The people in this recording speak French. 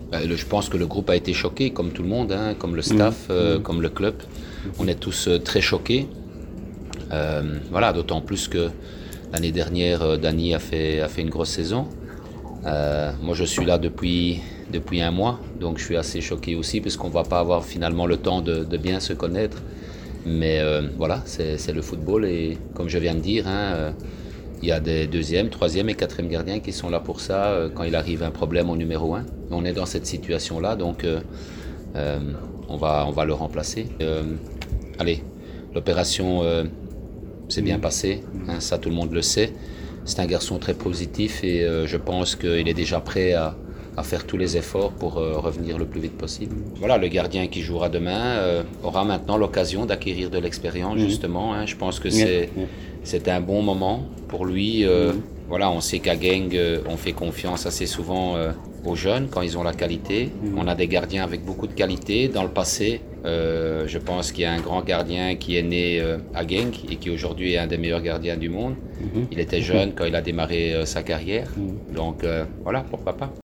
Je pense que le groupe a été choqué, comme tout le monde, hein, comme le staff, comme le club. On est tous très choqués. Voilà, d'autant plus que l'année dernière, Dany a fait une grosse saison. Moi, je suis là depuis 1 mois, donc je suis assez choqué aussi, parce qu'on ne va pas avoir finalement le temps de bien se connaître. Mais voilà, c'est le football, et comme je viens de dire, hein, il y a des deuxième, troisième et quatrième gardiens qui sont là pour ça quand il arrive un problème au numéro 1. On est dans cette situation-là, donc on va le remplacer. Allez, l'opération s'est bien passée, hein, ça tout le monde le sait. C'est un garçon très positif, et je pense qu'il est déjà prêt à faire tous les efforts pour revenir le plus vite possible. Voilà, le gardien qui jouera demain aura maintenant l'occasion d'acquérir de l'expérience, justement. Hein. Je pense que c'est un bon moment pour lui. Voilà, on sait qu'à Genk, on fait confiance assez souvent aux jeunes quand ils ont la qualité. On a des gardiens avec beaucoup de qualité. Dans le passé, je pense qu'il y a un grand gardien qui est né à Genk et qui aujourd'hui est un des meilleurs gardiens du monde. Il était jeune quand il a démarré sa carrière. Donc voilà, pourquoi pas.